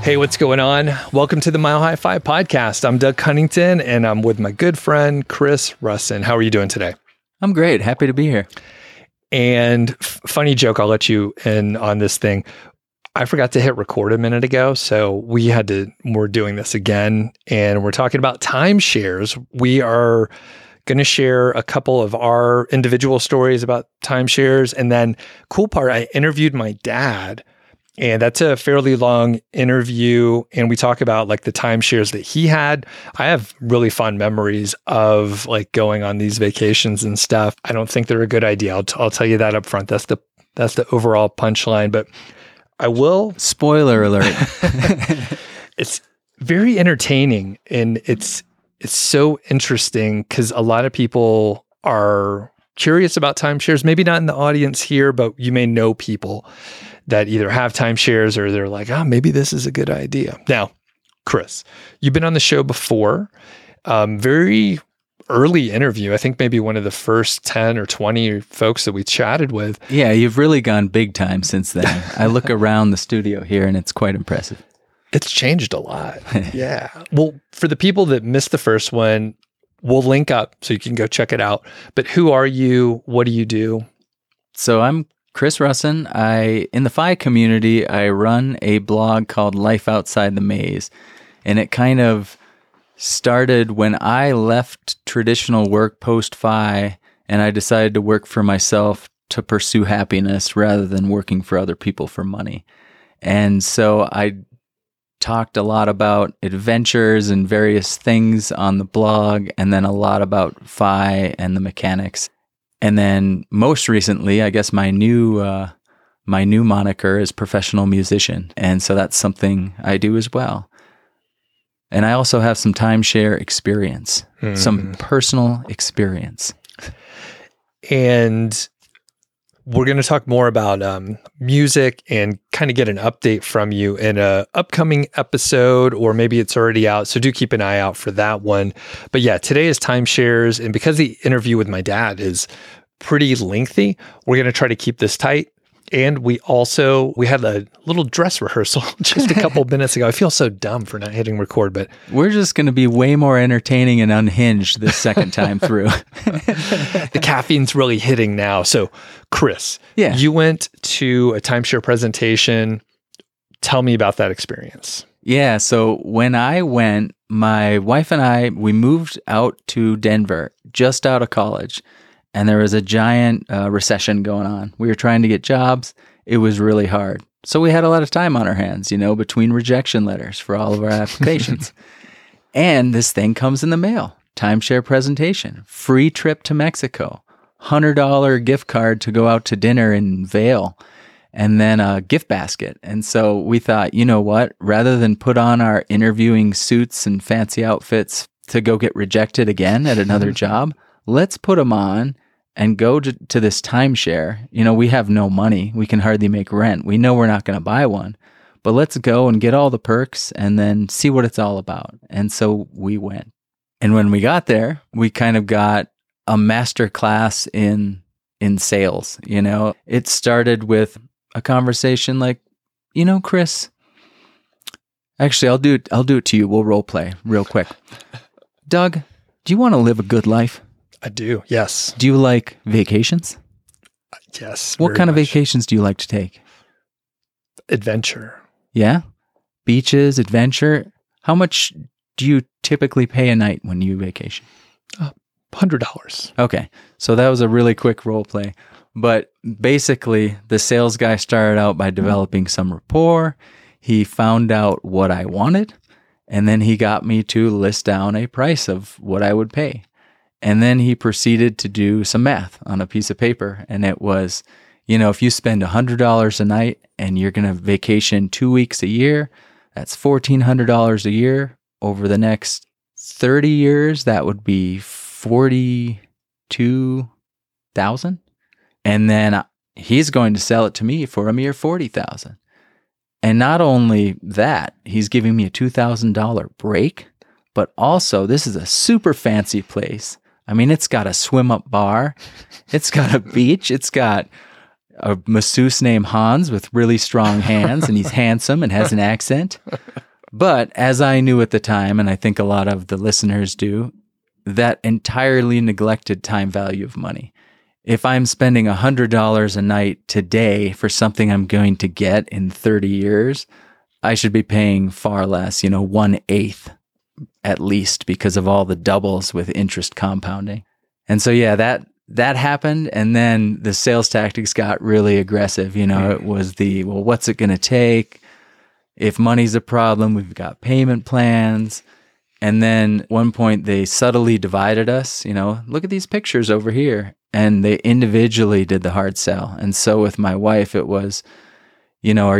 Hey, what's going on? Welcome to the Mile High 5 podcast. I'm Doug Cunnington, and I'm with my good friend, Chris Russin. How are you doing today? I'm great. Happy to be here. And funny joke, I'll let you in on this thing. I forgot to hit record a minute ago, so we're doing this again, and we're talking about timeshares. We are going to share a couple of our individual stories about timeshares, and then cool part, I interviewed my dad. And that's a fairly long interview. And we talk about like the timeshares that he had. I have really fond memories of like going on these vacations and stuff. I don't think they're a good idea. I'll tell you that up front. That's the overall punchline. But I will. Spoiler alert. It's very entertaining. And it's so interesting because a lot of people are curious about timeshares. Maybe not in the audience here, but you may know people that either have timeshares or they're like, maybe this is a good idea. Now, Chris, you've been on the show before. Very early interview. I think maybe one of the first 10 or 20 folks that we chatted with. Yeah, you've really gone big time since then. I look around the studio here and it's quite impressive. It's changed a lot. Yeah. Well, for the people that missed the first one, we'll link up so you can go check it out. But who are you? What do you do? So I'm Chris Russin. In the FI community, I run a blog called Life Outside the Maze. And it kind of started when I left traditional work post-FI and I decided to work for myself to pursue happiness rather than working for other people for money. And so I talked a lot about adventures and various things on the blog, and then a lot about FI and the mechanics. And then most recently, I guess my new moniker is professional musician. And so that's something I do as well. And I also have some timeshare experience, some personal experience. And we're going to talk more about music and kind of get an update from you in a upcoming episode, or maybe it's already out. So do keep an eye out for that one. But yeah, today is timeshares. And because the interview with my dad is pretty lengthy, we're going to try to keep this tight. And we had a little dress rehearsal just a couple minutes ago. I feel so dumb for not hitting record, but we're just going to be way more entertaining and unhinged this second time through. The caffeine's really hitting now. So Chris, you went to a timeshare presentation. Tell me about that experience. Yeah. So when I went, my wife and we moved out to Denver just out of college. And there was a giant recession going on. We were trying to get jobs. It was really hard. So we had a lot of time on our hands, between rejection letters for all of our applications. And this thing comes in the mail. Timeshare presentation, free trip to Mexico, $100 gift card to go out to dinner in Vail, and then a gift basket. And so we thought, you know what? Rather than put on our interviewing suits and fancy outfits to go get rejected again at another job, let's put them on and go to this timeshare. We have no money. We can hardly make rent. We know we're not going to buy one, but let's go and get all the perks and then see what it's all about. And so we went. And when we got there, we kind of got a master class in sales. It started with a conversation like, Chris, actually, I'll do it to you. We'll role play real quick. Doug, do you want to live a good life? I do, yes. Do you like vacations? Yes. What kind of vacations do you like to take? Adventure. Yeah? Beaches, adventure. How much do you typically pay a night when you vacation? $100. Okay. So that was a really quick role play. But basically, the sales guy started out by developing some rapport. He found out what I wanted, and then he got me to list down a price of what I would pay. And then he proceeded to do some math on a piece of paper. And it was, if you spend $100 a night and you're going to vacation 2 weeks a year, that's $1,400 a year. Over the next 30 years, that would be $42,000. And then he's going to sell it to me for a mere $40,000. And not only that, he's giving me a $2,000 break, but also this is a super fancy place. I mean, it's got a swim-up bar, it's got a beach, it's got a masseuse named Hans with really strong hands, and he's handsome and has an accent. But as I knew at the time, and I think a lot of the listeners do, that entirely neglected time value of money. If I'm spending $100 a night today for something I'm going to get in 30 years, I should be paying far less, 1/8 at least, because of all the doubles with interest compounding. And so, yeah, that happened. And then the sales tactics got really aggressive. It was what's it going to take? If money's a problem, we've got payment plans. And then at one point they subtly divided us, look at these pictures over here. And they individually did the hard sell. And so with my wife, it was, are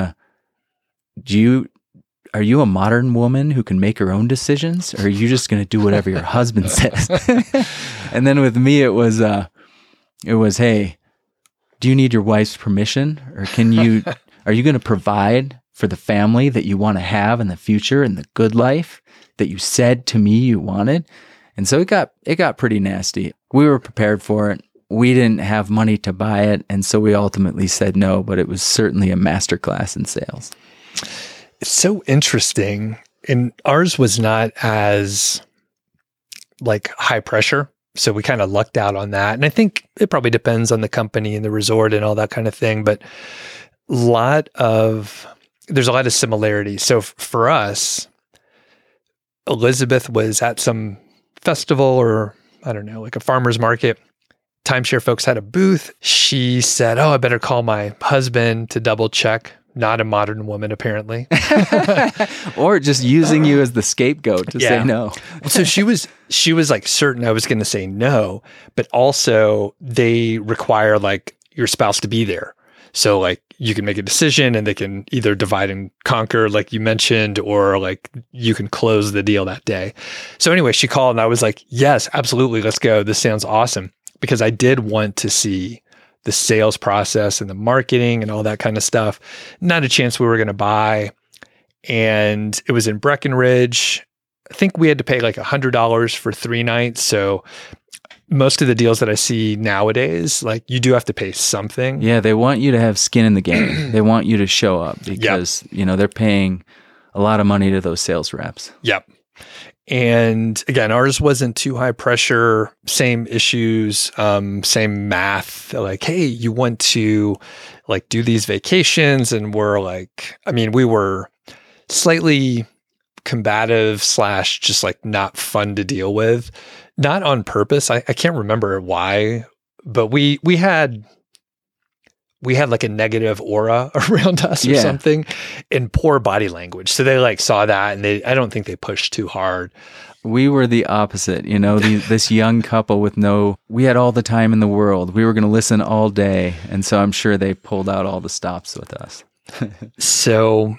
you a modern woman who can make her own decisions? Or are you just going to do whatever your husband says? And then with me, it was, hey, do you need your wife's permission? Or are you going to provide for the family that you want to have in the future and the good life that you said to me you wanted? And so it got pretty nasty. We were prepared for it. We didn't have money to buy it. And so we ultimately said no, but it was certainly a masterclass in sales. It's so interesting. And ours was not as high pressure. So we kind of lucked out on that. And I think it probably depends on the company and the resort and all that kind of thing. But there's a lot of similarities. So for us, Elizabeth was at some festival or I don't know, a farmer's market. Timeshare folks had a booth. She said, I better call my husband to double check. Not a modern woman, apparently. Or just using you as the scapegoat to say no. So she was certain I was going to say no, but also they require your spouse to be there. So you can make a decision and they can either divide and conquer, like you mentioned, or you can close the deal that day. So anyway, she called and I was like, yes, absolutely. Let's go. This sounds awesome. Because I did want to see the sales process and the marketing and all that kind of stuff. Not a chance we were going to buy. And it was in Breckenridge. I think we had to pay $100 for 3 nights. So most of the deals that I see nowadays, you do have to pay something. Yeah, they want you to have skin in the game. They want you to show up because, they're paying a lot of money to those sales reps. Yep. And again, ours wasn't too high pressure, same issues, same math. Hey, you want to do these vacations? And we're we were slightly combative / just not fun to deal with. Not on purpose. I can't remember why, but we had a negative aura around us or something, and poor body language. So they saw that, and I don't think they pushed too hard. We were the opposite, this young couple we had all the time in the world. We were going to listen all day. And so I'm sure they pulled out all the stops with us. So,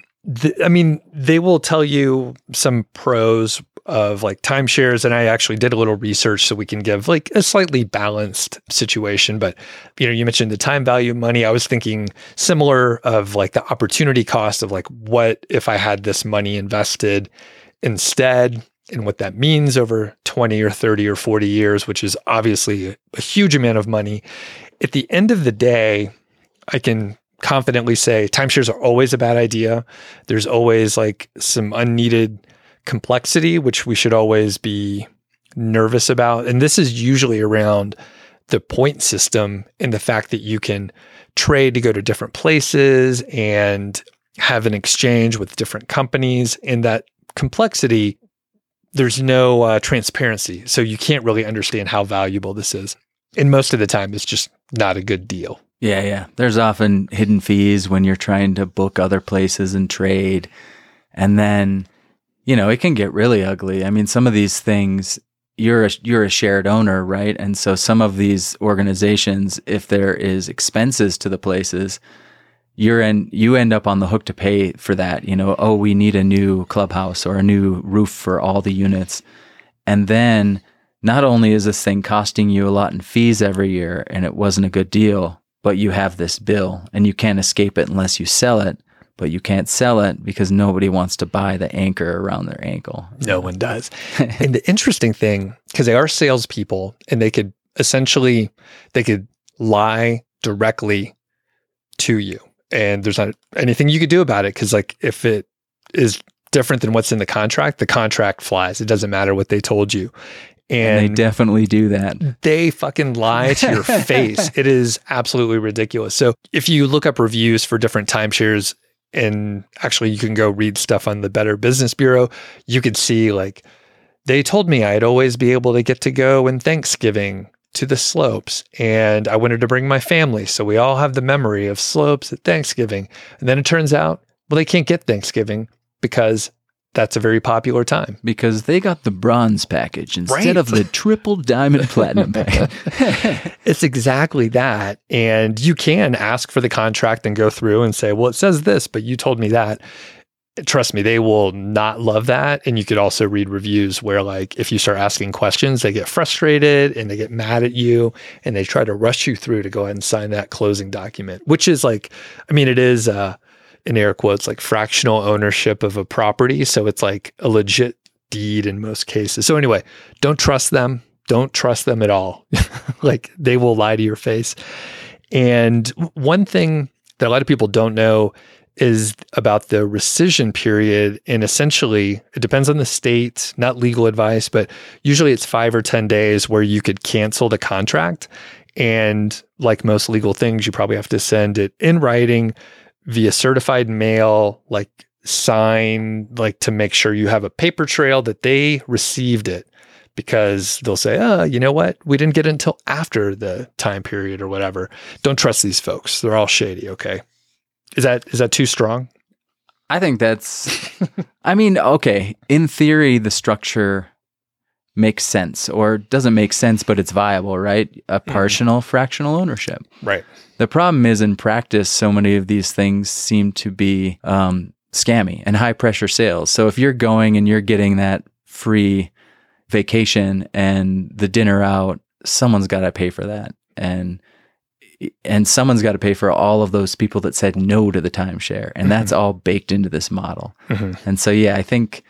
they will tell you some pros of timeshares, and I actually did a little research so we can give a slightly balanced situation. But you mentioned the time value of money. I was thinking similar of the opportunity cost of what if I had this money invested instead, and what that means over 20 or 30 or 40 years, which is obviously a huge amount of money. At the end of the day, I can confidently say timeshares are always a bad idea. There's always some unneeded complexity, which we should always be nervous about. And this is usually around the point system and the fact that you can trade to go to different places and have an exchange with different companies. And that complexity, there's no transparency. So you can't really understand how valuable this is. And most of the time, it's just not a good deal. Yeah. There's often hidden fees when you're trying to book other places and trade. And then it can get really ugly. Some of these things, you're a shared owner, right? And so some of these organizations, if there is expenses to the places, you end up on the hook to pay for that. We need a new clubhouse or a new roof for all the units. And then not only is this thing costing you a lot in fees every year and it wasn't a good deal, but you have this bill and you can't escape it unless you sell it. But you can't sell it because nobody wants to buy the anchor around their ankle. No one does. And the interesting thing, because they are salespeople and they could lie directly to you. And there's not anything you could do about it, because like if it is different than what's in the contract flies. It doesn't matter what they told you. And they definitely do that. They fucking lie to your face. It is absolutely ridiculous. So if you look up reviews for different timeshares, and actually you can go read stuff on the Better Business Bureau, you could see like, they told me I'd always be able to get to go in Thanksgiving to the slopes, and I wanted to bring my family. So we all have the memory of slopes at Thanksgiving. And then it turns out, well, they can't get Thanksgiving because that's a very popular time. Because they got the bronze package instead of the triple diamond platinum package. It's exactly that. And you can ask for the contract and go through and say, well, it says this, but you told me that. Trust me, they will not love that. And you could also read reviews where like, if you start asking questions, they get frustrated and they get mad at you and they try to rush you through to go ahead and sign that closing document, which is like, I mean, it is, in air quotes, like fractional ownership of a property. So it's like a legit deed in most cases. So anyway, don't trust them. Don't trust them at all. Like they will lie to your face. And one thing that a lot of people don't know is about the rescission period. And essentially it depends on the state, not legal advice, but usually it's 5 or 10 days where you could cancel the contract. And like most legal things, you probably have to send it in writing via certified mail, like sign, like to make sure you have a paper trail that they received it, because they'll say, oh, you know what? We didn't get it until after the time period or whatever. Don't trust these folks. They're all shady. Okay. Is that too strong? I think that's, I mean, okay. In theory, the structure makes sense, or doesn't make sense, but it's viable, right? A partial fractional ownership. Right. The problem is in practice, so many of these things seem to be scammy and high pressure sales. So if you're going and you're getting that free vacation and the dinner out, someone's got to pay for that. And someone's got to pay for all of those people that said no to the timeshare. And that's all baked into this model. And so, yeah, I think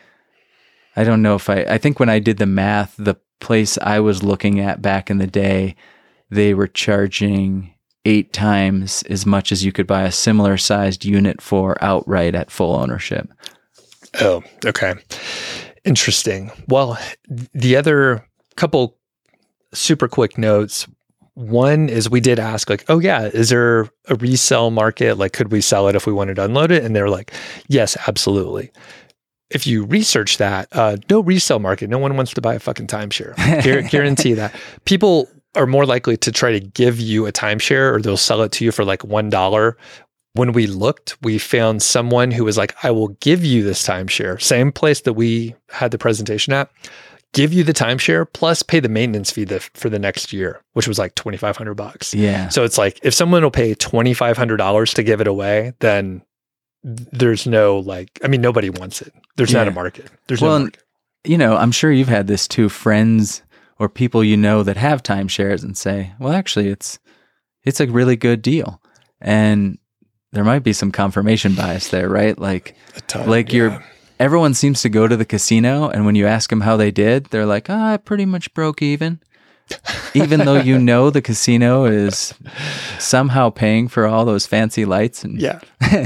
when I did the math, the place I was looking at back in the day, they were charging 8 times as much as you could buy a similar sized unit for outright at full ownership. Oh, okay. Interesting. Well, the other couple super quick notes. One is we did ask like, oh yeah, is there a resale market? Like, could we sell it if we wanted to unload it? And they're like, yes, absolutely. If you research that, no resale market. No one wants to buy a fucking timeshare. Guarantee that. People are more likely to try to give you a timeshare, or they'll sell it to you for like $1. When we looked, we found someone who was like, I will give you this timeshare. Same place that we had the presentation at. Give you the timeshare plus pay the maintenance fee for the next year, which was like $2,500. Yeah. So it's like, if someone will pay $2,500 to give it away, then there's no like, I mean, nobody wants it. There's not a market. There's no market. You know, I'm sure you've had this too, friends or people you know that have timeshares and say, well, actually it's a really good deal. And there might be some confirmation bias there, right? Like, everyone seems to go to the casino, and when you ask them how they did, they're like, I pretty much broke even though you know the casino is somehow paying for all those fancy lights. And yeah.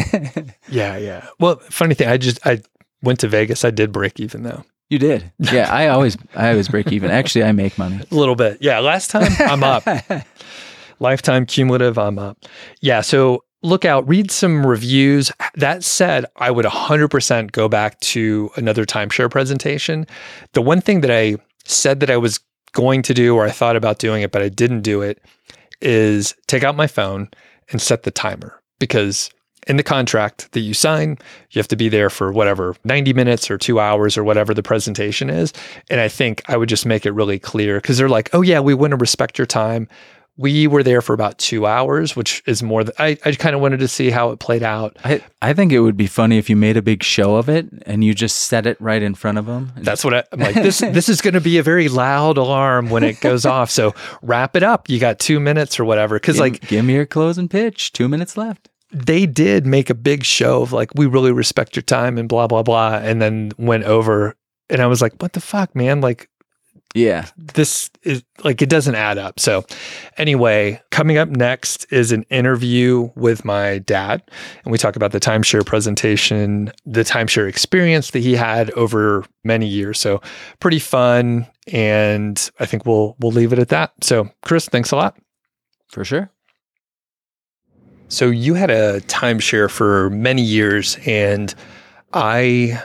Well, funny thing, I went to Vegas. I did break even though. You did? Yeah, I always break even. Actually, I make money. A little bit. Yeah, last time I'm up. Lifetime cumulative, I'm up. Yeah, so look out, read some reviews. That said, I would 100% go back to another timeshare presentation. The one thing that I said that I was going to do, or I thought about doing it, but I didn't do it, is take out my phone and set the timer. Because in the contract that you sign, you have to be there for whatever, 90 minutes or 2 hours or whatever the presentation is. And I think I would just make it really clear, because they're like, oh yeah, we want to respect your time. We were there for about 2 hours, which is more than I kind of wanted to see how it played out. I think it would be funny if you made a big show of it and you just set it right in front of them. That's what I'm like, this is going to be a very loud alarm when it goes off. So wrap it up. You got 2 minutes or whatever. Cause give me your closing pitch, 2 minutes left. They did make a big show of like, we really respect your time and blah, blah, blah. And then went over and I was like, what the fuck, man? Like, Yeah. this is like, it doesn't add up. So anyway, coming up next is an interview with my dad. And we talk about the timeshare presentation, the timeshare experience that he had over many years. So pretty fun. And I think we'll leave it at that. So Chris, thanks a lot. For sure. So you had a timeshare for many years, and I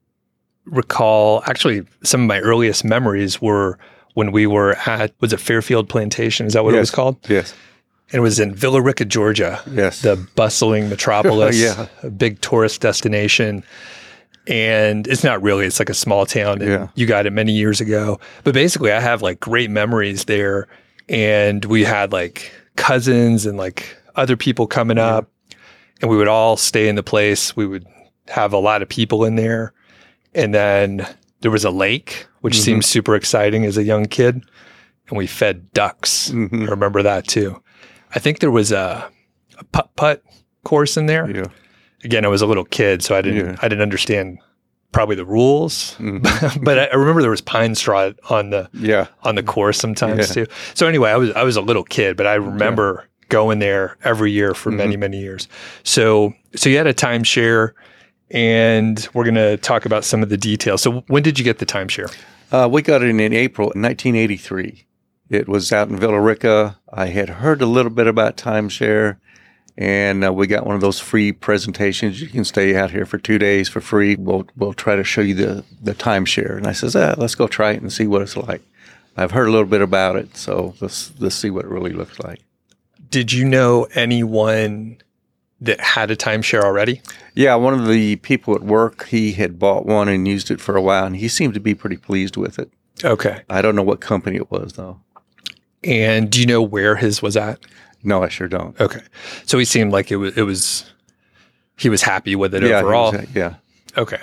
recall actually some of my earliest memories were when we were at, was it Fairfield Plantation? Is that what it was called? Yes. And it was in Villa Rica, Georgia. Yes. The bustling metropolis, Yeah. a big tourist destination. And it's not really, it's like a small town. And Yeah. you got it many years ago. But basically I have like great memories there. And we had like cousins and like other people coming up, and we would all stay in the place. We would have a lot of people in there. And then there was a lake, which seemed super exciting as a young kid. And we fed ducks. I remember that too. I think there was a putt-putt course in there. Yeah. Again, I was a little kid, so I didn't understand probably the rules. But I remember there was pine straw on the course sometimes too. So anyway, I was a little kid, but I remember going there every year for many, many years. So you had a timeshare. And we're going to talk about some of the details. So when did you get the timeshare? We got it in April 1983. It was out in Villa Rica. I had heard a little bit about timeshare, and we got one of those free presentations. You can stay out here for 2 days for free. We'll try to show you the timeshare. And I says, let's go try it and see what it's like. I've heard a little bit about it, so let's see what it really looks like. Did you know anyone that had a timeshare already? Yeah, one of the people at work, he had bought one and used it for a while, and he seemed to be pretty pleased with it. Okay. I don't know what company it was, though. And do you know where his was at? No, I sure don't. Okay. So he seemed like he was happy with it overall. Yeah. Okay.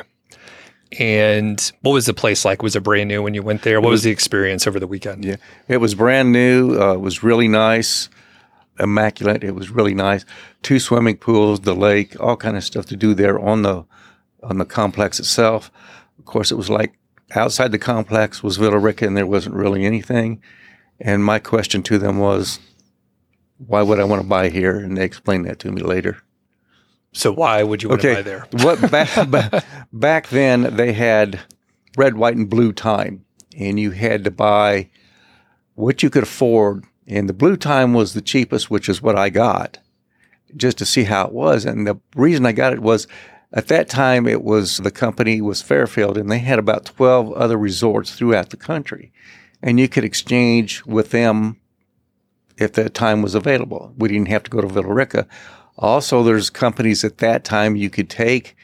And what was the place like? Was it brand new when you went there? What was the experience over the weekend? Yeah. It was brand new. It was really nice. Immaculate. It was really nice. 2 swimming pools, the lake, all kind of stuff to do there on the complex itself. Of course, it was like outside the complex was Villa Rica, and there wasn't really anything. And my question to them was, why would I want to buy here? And they explained that to me later. So why would you want to buy there? Back then, they had red, white, and blue time, and you had to buy what you could afford. And the blue time was the cheapest, which is what I got, just to see how it was. And the reason I got it was at that time, the company was Fairfield, and they had about 12 other resorts throughout the country. And you could exchange with them if that time was available. We didn't have to go to Villa Rica. Also, there's companies at that time you could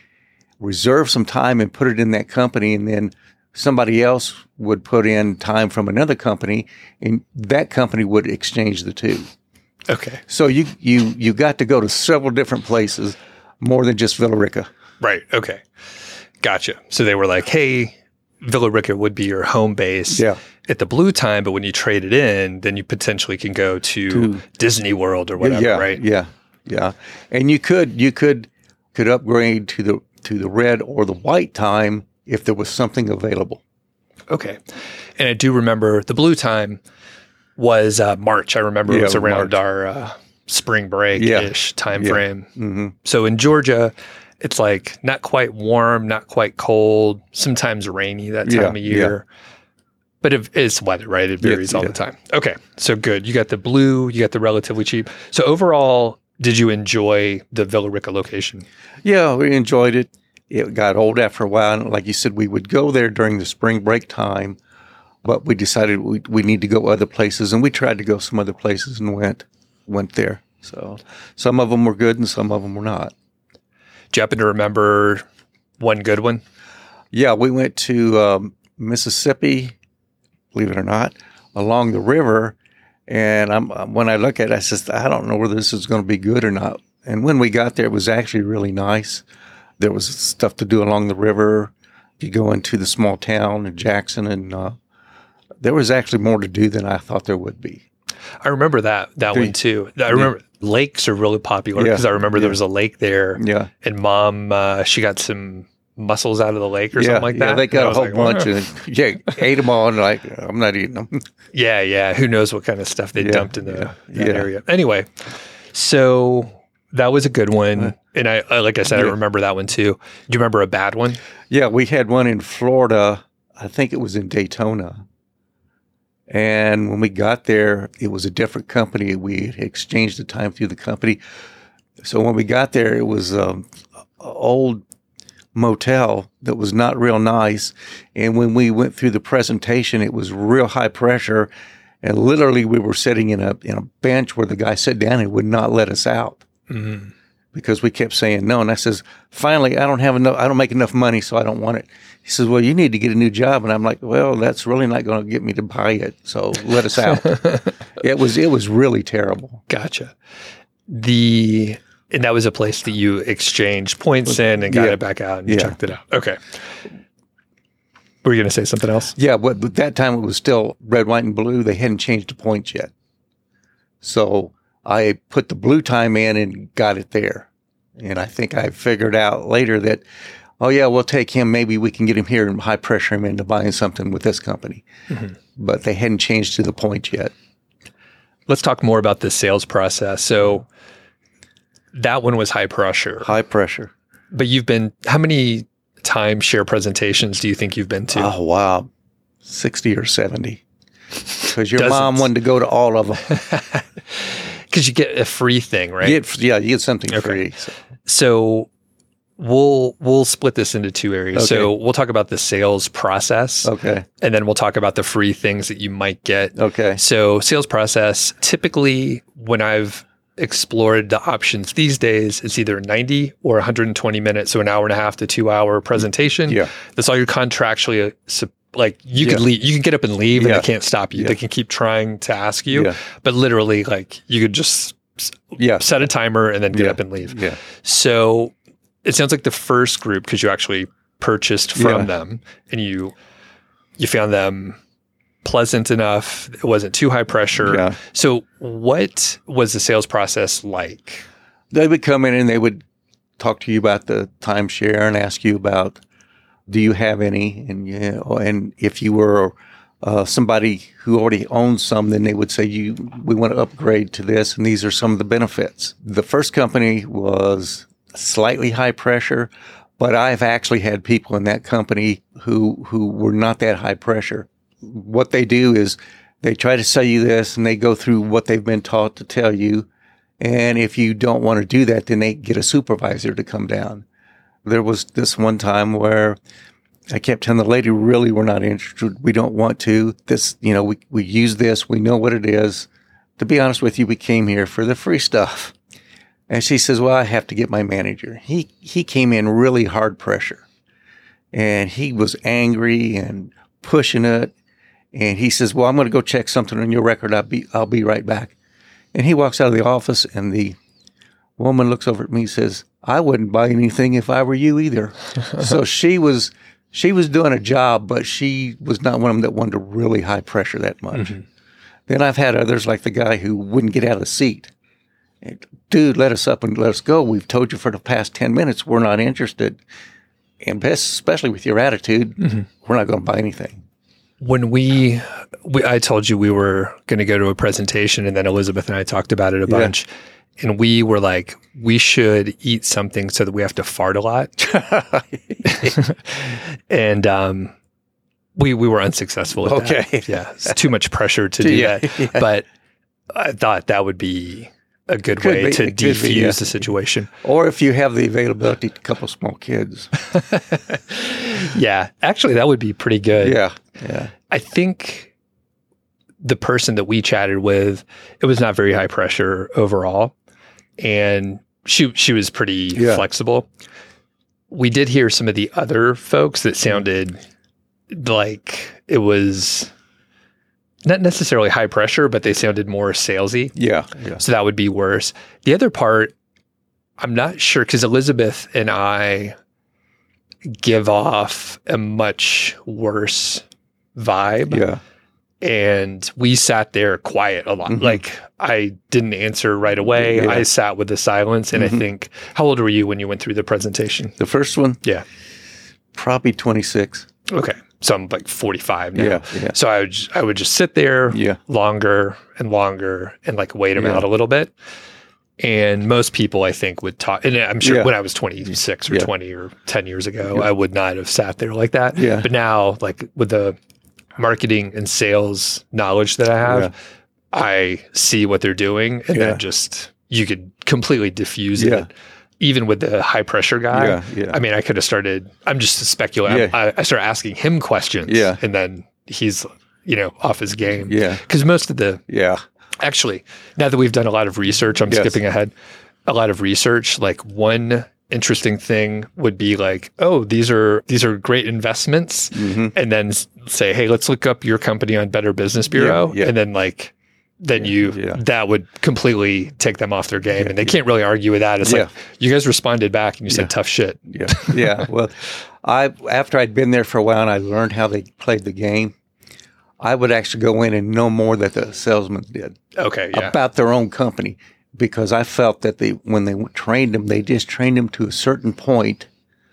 reserve some time and put it in that company, and then somebody else would put in time from another company, and that company would exchange the two. Okay. So you got to go to several different places, more than just Villa Rica. Right. Okay. Gotcha. So they were like, hey, Villa Rica would be your home base at the blue time, but when you trade it in, then you potentially can go to Disney World or whatever, right? Yeah. And you could upgrade to the red or the white time if there was something available. Okay. And I do remember the blue time was March. I remember it was around our spring break-ish time frame. Mm-hmm. So in Georgia, it's like not quite warm, not quite cold, sometimes rainy that time of year. Yeah. But it's weather, right? It varies all the time. Okay. So good. You got the blue, you got the relatively cheap. So overall, did you enjoy the Villa Rica location? Yeah, we enjoyed it. It got old after a while. And like you said, we would go there during the spring break time, but we decided we need to go other places. And we tried to go some other places and went there. So some of them were good and some of them were not. Do you happen to remember one good one? Yeah, we went to Mississippi, believe it or not, along the river. And when I look at it, I says, I don't know whether this is going to be good or not. And when we got there, it was actually really nice. There was stuff to do along the river. You go into the small town in Jackson, and there was actually more to do than I thought there would be. I remember that one too. I remember lakes are really popular because I remember there was a lake there. Yeah. And Mom, she got some mussels out of the lake or something like that. Yeah, they And I got a was whole like, bunch "Oh." and ate them all. And like, I'm not eating them. Yeah. Who knows what kind of stuff they dumped in that yeah. area. Anyway, so that was a good one. And I like I said, I remember that one too. Do you remember a bad one? Yeah, we had one in Florida. I think it was in Daytona. And when we got there, it was a different company. We had exchanged the time through the company. So when we got there, it was an old motel that was not real nice. And when we went through the presentation, it was real high pressure. And literally, we were sitting in a bench where the guy sat down and would not let us out. Mm-hmm. Because we kept saying no. And I says, finally, I don't make enough money, so I don't want it. He says, well, you need to get a new job. And I'm like, well, that's really not going to get me to buy it. So let us out. It was really terrible. Gotcha. And that was a place that you exchanged points in and got it back out and you checked it out. Okay. Were you going to say something else? Yeah, but that time it was still red, white, and blue. They hadn't changed the points yet. So I put the blue time in and got it there. And I think I figured out later that, oh, yeah, we'll take him. Maybe we can get him here and high pressure him into buying something with this company. Mm-hmm. But they hadn't changed to the points yet. Let's talk more about the sales process. So that one was high pressure. High pressure. But how many timeshare presentations do you think you've been to? Oh, wow. 60 or 70. Because your mom wanted to go to all of them. Because you get a free thing, right? You get something free. So we'll split this into two areas. Okay. So we'll talk about the sales process. Okay. And then we'll talk about the free things that you might get. Okay. So sales process, typically when I've explored the options these days, it's either 90 or 120 minutes, so an hour and a half to 2 hour presentation. Yeah. That's all you're contractually like you could leave, you can get up and leave and they can't stop you. They can keep trying to ask you, but literally like you could just set a timer and then get up and leave. Yeah. So it sounds like the first group, because you actually purchased from them and you found them pleasant enough. It wasn't too high pressure. Yeah. So what was the sales process like? They would come in and they would talk to you about the timeshare and ask you about, do you have any? And if you were somebody who already owns some, then they would say, we want to upgrade to this, and these are some of the benefits. The first company was slightly high pressure, but I've actually had people in that company who were not that high pressure. What they do is they try to sell you this, and they go through what they've been taught to tell you. And if you don't want to do that, then they get a supervisor to come down. There was this one time where I kept telling the lady, really, we're not interested. We don't want to. This, we use this. We know what it is. To be honest with you, we came here for the free stuff. And she says, well, I have to get my manager. He came in really hard pressure. And he was angry and pushing it. And he says, well, I'm going to go check something on your record. I'll be right back. And he walks out of the office, and the woman looks over at me and says, I wouldn't buy anything if I were you either. So she was doing a job, but she was not one of them that wanted to really high pressure that much. Mm-hmm. Then I've had others like the guy who wouldn't get out of the seat. Dude, let us up and let us go. We've told you for the past 10 minutes we're not interested. And especially with your attitude, we're not going to buy anything. When I told you we were going to go to a presentation, and then Elizabeth and I talked about it a bunch. And we were like, we should eat something so that we have to fart a lot. And we were unsuccessful at that. Yeah, it's too much pressure to do that. Yeah. But I thought that would be a good way to defuse the situation. Or if you have the availability to a couple small kids. Yeah, actually, that would be pretty good. Yeah. I think the person that we chatted with, it was not very high pressure overall. And she was pretty flexible. We did hear some of the other folks that sounded like it was not necessarily high pressure, but they sounded more salesy. Yeah. So that would be worse. The other part, I'm not sure, because Elizabeth and I give off a much worse vibe. Yeah. And we sat there quiet a lot. Like I didn't answer right away. Yeah. I sat with the silence. And I think, how old were you when you went through the presentation? The first one? Yeah. Probably 26. Okay. So I'm like 45 now. Yeah. So I would just sit there Yeah. longer and longer and like wait them Yeah. out a little bit. And most people, I think, would talk. And I'm sure Yeah. when I was 26 or Yeah. 20 or 10 years ago, I would not have sat there like that. Yeah. But now, like with the marketing and sales knowledge that I have, Yeah. I see what they're doing. And Yeah. then just, you could completely diffuse Yeah. it. Even with the high pressure guy. Yeah, yeah. I mean, I could have started, I'm just speculating. Yeah. I started asking him questions. Yeah. And then he's, off his game. Yeah. Because most of the, Yeah. actually, now that we've done a lot of research, I'm Yes. skipping ahead, a lot of research, like one interesting thing would be like, oh, these are great investments. Mm-hmm. And then say, hey, let's look up your company on Better Business Bureau. Yeah. And then Yeah. that would completely take them off their game. And they can't really argue with that. It's Yeah. like, you guys responded back and you said tough shit. Yeah. Yeah. Well, after I'd been there for a while and I learned how they played the game, I would actually go in and know more than the salesmen did Okay. Yeah. about their own company, because I felt that when they trained them, they just trained them to a certain point,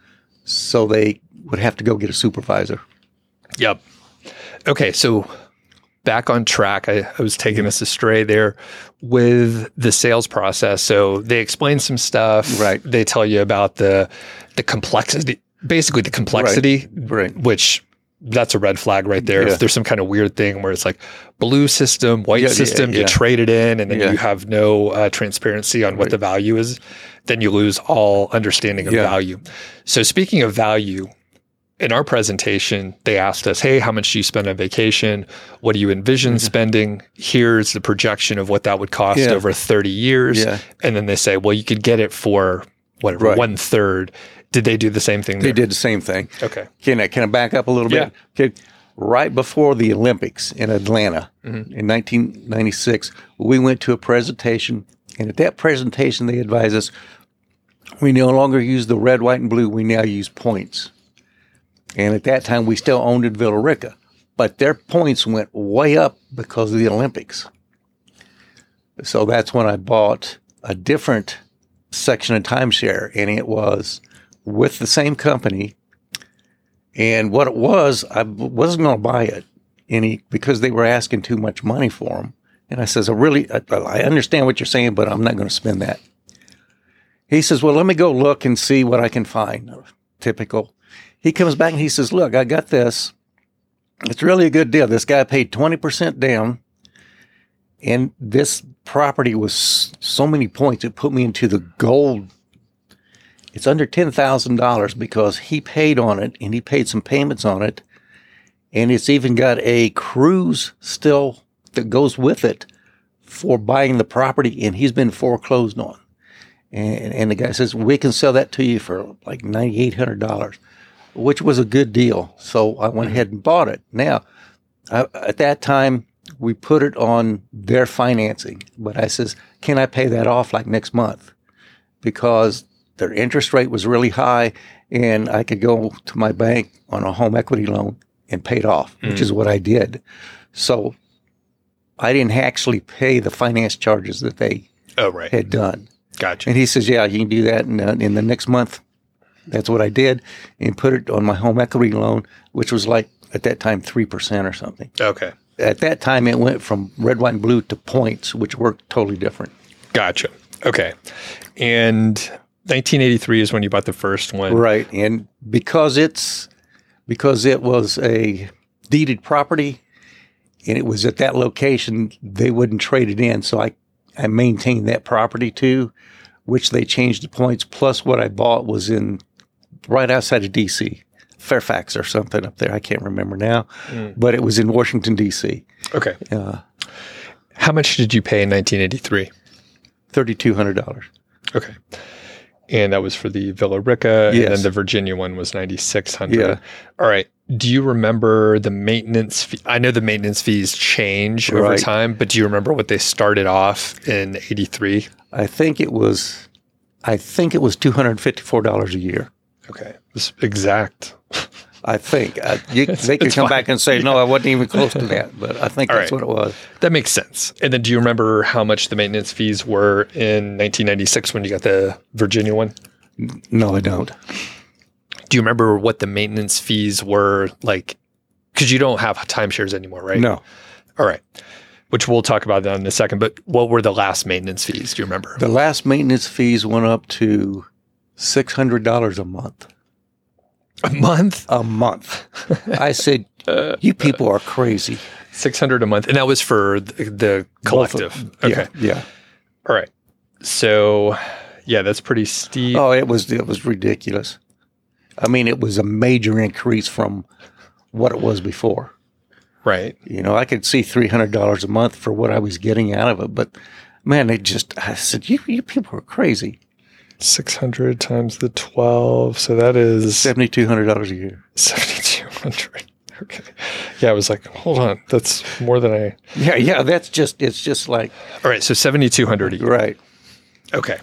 so they would have to go get a supervisor. Yep. Okay. So back on track, I was taking us astray there with the sales process. So they explain some stuff. Right. They tell you about the complexity, basically the complexity, Right. which that's a red flag right there. Yeah. If there's some kind of weird thing where it's like blue system, white Yeah, system, yeah. you trade it in, and then Yeah. you have no transparency on what the value is, then you lose all understanding of Yeah. value. So speaking of value, in our presentation, they asked us, hey, how much do you spend on vacation? What do you envision spending? Here's the projection of what that would cost Yeah. over 30 years. Yeah. And then they say, well, you could get it for whatever, Right. 1/3. Did they do the same thing They there? did the same thing. Okay. Can I back up a little bit? Okay. Right before the Olympics in Atlanta in 1996, we went to a presentation, and at that presentation, they advised us we no longer use the red, white, and blue. We now use points. And at that time, we still owned in Villa Rica, but their points went way up because of the Olympics. So that's when I bought a different section of timeshare, and it was with the same company. And what it was, I wasn't going to buy it because they were asking too much money for them. And I says, I understand what you're saying, but I'm not going to spend that. He says, well, let me go look and see what I can find. Typical. He comes back and he says, look, I got this. It's really a good deal. This guy paid 20% down, and this property was so many points, it put me into the gold. It's under $10,000 because he paid on it, and he paid some payments on it, and it's even got a cruise still that goes with it for buying the property, and he's been foreclosed on. And the guy says, we can sell that to you for like $9,800, which was a good deal. So I went ahead and bought it. Now, at that time, we put it on their financing. But I says, can I pay that off like next month? Because their interest rate was really high, and I could go to my bank on a home equity loan and pay it off, which is what I did. So I didn't actually pay the finance charges that they had done. Gotcha. And he says, yeah, you can do that in the next month. That's what I did, and put it on my home equity loan, which was like, at that time, 3% or something. Okay. At that time, it went from red, white, and blue to points, which worked totally different. Gotcha. Okay. And 1983 is when you bought the first one. Right. And because it was a deeded property and it was at that location, they wouldn't trade it in. So I maintained that property too, which they changed the points. Plus what I bought was in right outside of D.C., Fairfax or something up there. I can't remember now, but it was in Washington, D.C. Okay. How much did you pay in 1983? $3,200. Okay. And that was for the Villa Rica, Yes. and then the Virginia one was $9,600. Yeah. All right. Do you remember the maintenance fee? I know the maintenance fees change over Right. time, but do you remember what they started off in 83? I think it was $254 a year. Okay. This exact. I think. They could it's come fine. back and say, no, I wasn't even close to that, but I think All that's right. what it was. That makes sense. And then do you remember how much the maintenance fees were in 1996 when you got the Virginia one? No, I don't. Do you remember what the maintenance fees were like? Because you don't have timeshares anymore, right? No. All right. Which we'll talk about that in a second. But what were the last maintenance fees? Do you remember? The last maintenance fees went up to $600 a month. A month? A month. I said, you people are crazy. $600 a month. And that was for the collective. Okay. Yeah. All right. So, yeah, that's pretty steep. Oh, it was ridiculous. I mean, it was a major increase from what it was before. Right. You know, I could see $300 a month for what I was getting out of it, but man, I said, you people are crazy. 600 times the 12. So that is $7,200 a year. 7,200. Okay. Yeah, I was like, hold on. That's more than I. Yeah. It's just like. All right. So 7,200 a year. Right. Okay.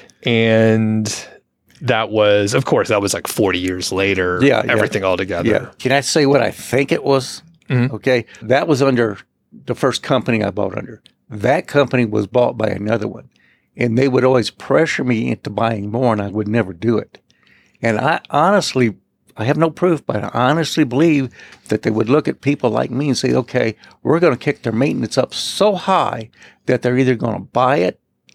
And that was, of course, that was like 40 years later. Yeah. Everything all together. Yeah. Can I say what I think it was? Mm-hmm. Okay. That was under the first company I bought under. That company was bought by another one. And they would always pressure me into buying more, and I would never do it. And I have no proof, but I honestly believe that they would look at people like me and say, okay, we're going to kick their maintenance up so high that they're either going to buy it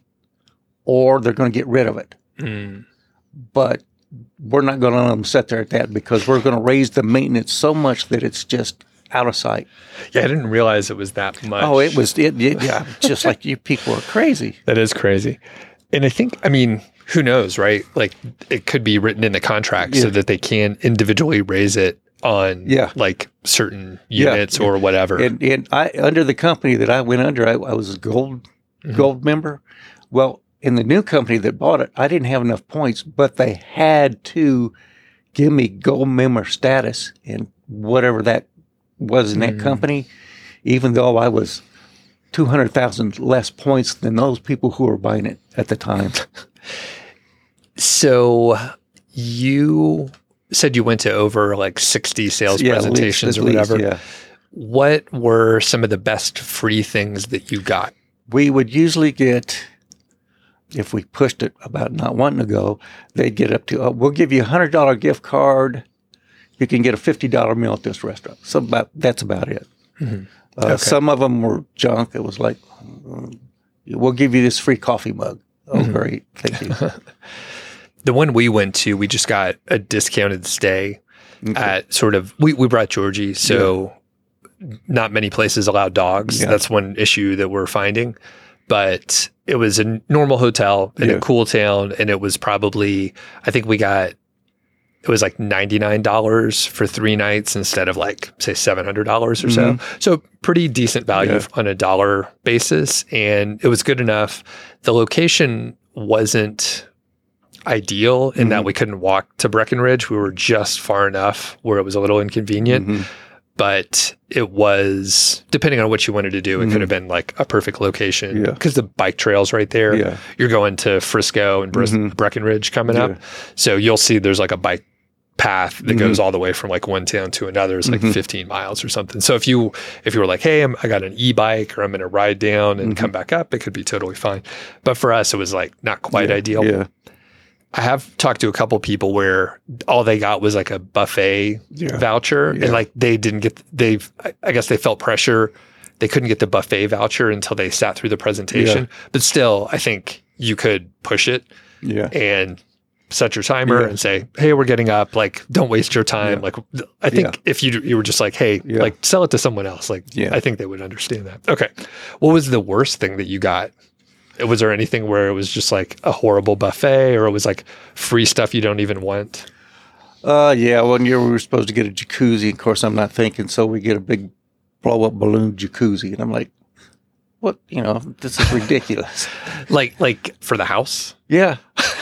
or they're going to get rid of it. Mm. But we're not going to let them sit there at that because we're going to raise the maintenance so much that it's just out of sight. Yeah, I didn't realize it was that much. Oh, it was just like you people are crazy. That is crazy. And I think, I mean, who knows, right? Like it could be written in the contract so that they can individually raise it on like certain units or whatever. And I, under the company that I went under, I was a gold member. Well, in the new company that bought it, I didn't have enough points, but they had to give me gold member status in whatever that was in that company, even though I was 200,000 less points than those people who were buying it at the time. So you said you went to over like 60 sales presentations or whatever. Yeah. What were some of the best free things that you got? We would usually get, if we pushed it about not wanting to go, they'd get up to, we'll give you a $100 gift card. You can get a $50 meal at this restaurant. So that's about it. Mm-hmm. Some of them were junk. It was like, we'll give you this free coffee mug. Oh, great. Thank you. The one we went to, we just got a discounted stay at sort of, we brought Georgie, so not many places allow dogs. Yeah. That's one issue that we're finding. But it was a normal hotel in a cool town, and it was probably, I think it was like $99 for 3 nights instead of like, say, $700 or so. So pretty decent value on a dollar basis. And it was good enough. The location wasn't ideal in that we couldn't walk to Breckenridge. We were just far enough where it was a little inconvenient. But it was, depending on what you wanted to do, it could have been like a perfect location because the bike trail's right there. Yeah. You're going to Frisco and Breckenridge coming up. So you'll see there's like a bike path that goes all the way from like one town to another. It's like 15 miles or something. So if you were like, hey, I got an e-bike or I'm going to ride down and come back up, it could be totally fine. But for us, it was like not quite ideal. Yeah. I have talked to a couple people where all they got was like a buffet voucher and like they didn't get, I guess they felt pressure. They couldn't get the buffet voucher until they sat through the presentation. But still, I think you could push it and set your timer and say, hey, we're getting up. Like, don't waste your time. Like, I think if you were just like, hey, like sell it to someone else. Like, I think they would understand that. Okay. What was the worst thing that you got? Was there anything where it was just like a horrible buffet or it was like free stuff you don't even want? One year we were supposed to get a jacuzzi. Of course, I'm not thinking. So we get a big blow up balloon jacuzzi. And I'm like, what? This is ridiculous. like for the house? Yeah.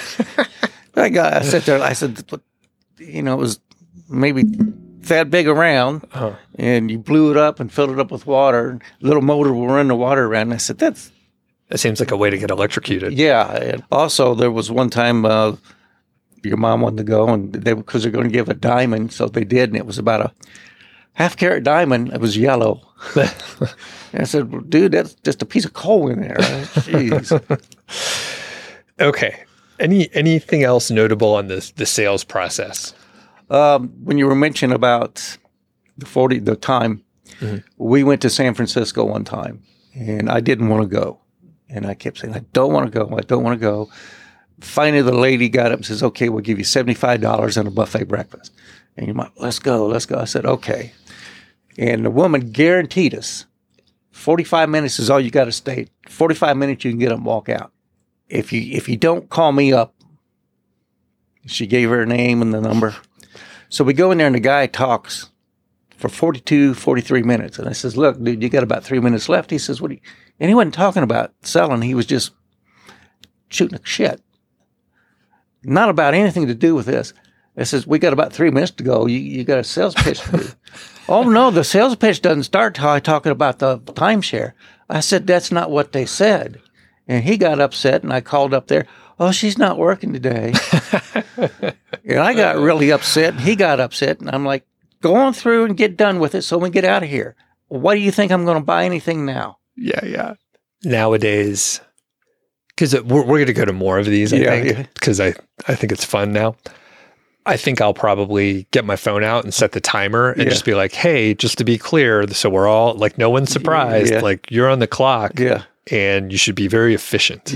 I sat there. I said, it was maybe that big around, and you blew it up and filled it up with water. Little motor will run the water around. And I said, that seems like a way to get electrocuted. Yeah. And also, there was one time your mom wanted to go, and because they're going to give a diamond, so they did, and it was about a half-carat diamond. It was yellow. And I said, well, dude, that's just a piece of coal in there. Jeez. Okay. Anything else notable on the sales process? When you were mentioning about the time, we went to San Francisco one time, and I didn't want to go. And I kept saying, I don't want to go. I don't want to go. Finally, the lady got up and says, okay, we'll give you $75 and a buffet breakfast. And you're like, let's go. I said, okay. And the woman guaranteed us 45 minutes is all you got to stay. 45 minutes, you can get up and walk out. If you don't call me up, she gave her name and the number. So we go in there and the guy talks for 43 minutes. And I says, look, dude, you got about 3 minutes left. He says, and he wasn't talking about selling. He was just shooting a shit. Not about anything to do with this. I says, we got about 3 minutes to go. You got a sales pitch to do. Oh, no, the sales pitch doesn't start till I talking about the timeshare. I said, that's not what they said. And he got upset, and I called up there. Oh, she's not working today. And I got really upset, and he got upset. And I'm like, go on through and get done with it so we can get out of here. Why do you think I'm going to buy anything now? Yeah. Nowadays, because we're going to go to more of these, I think, because I think it's fun now. I think I'll probably get my phone out and set the timer and just be like, hey, just to be clear, so we're all, like, no one's surprised. Like, you're on the clock and you should be very efficient.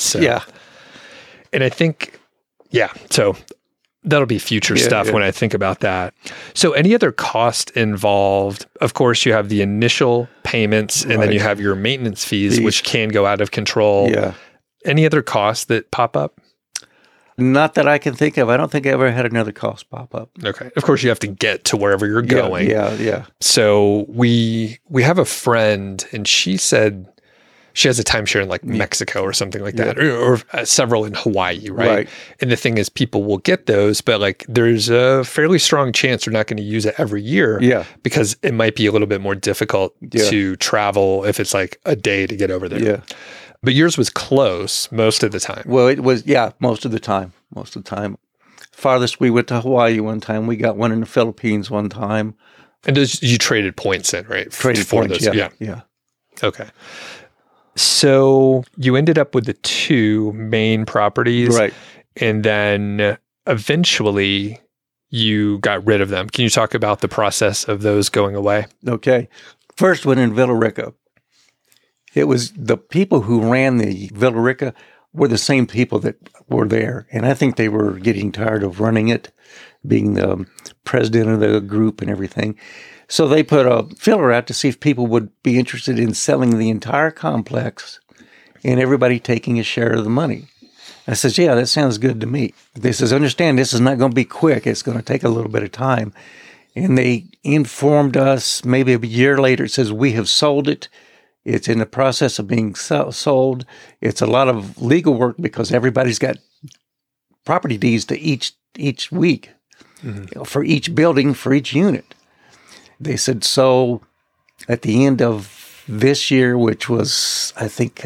And I think, so that'll be future stuff when I think about that. So any other cost involved? Of course, you have the initial payments and then you have your maintenance fees, which can go out of control. Any other costs that pop up? Not that I can think of. I don't think I ever had another cost pop up. Okay. Of course, you have to get to wherever you're going. Yeah. So we have a friend, and she said she has a timeshare in like Mexico or something like that, or several in Hawaii, right? And the thing is, people will get those, but like there's a fairly strong chance they're not going to use it every year because it might be a little bit more difficult to travel if it's like a day to get over there. But yours was close most of the time. Well, it was, most of the time. Farthest we went to Hawaii one time. We got one in the Philippines one time. And you traded points in, right? Traded points, yeah. Okay. So you ended up with the two main properties. Right. And then eventually you got rid of them. Can you talk about the process of those going away? Okay. First one in Villa Rica. It was the people who ran the Villa Rica were the same people that were there. And I think they were getting tired of running it, being the president of the group and everything. So they put a filler out to see if people would be interested in selling the entire complex and everybody taking a share of the money. I says, yeah, that sounds good to me. They says, understand, this is not going to be quick. It's going to take a little bit of time. And they informed us maybe a year later. It says, we have sold it. It's in the process of being sold. It's a lot of legal work because everybody's got property deeds to each week for each building, for each unit. They said, so at the end of this year, which was, I think,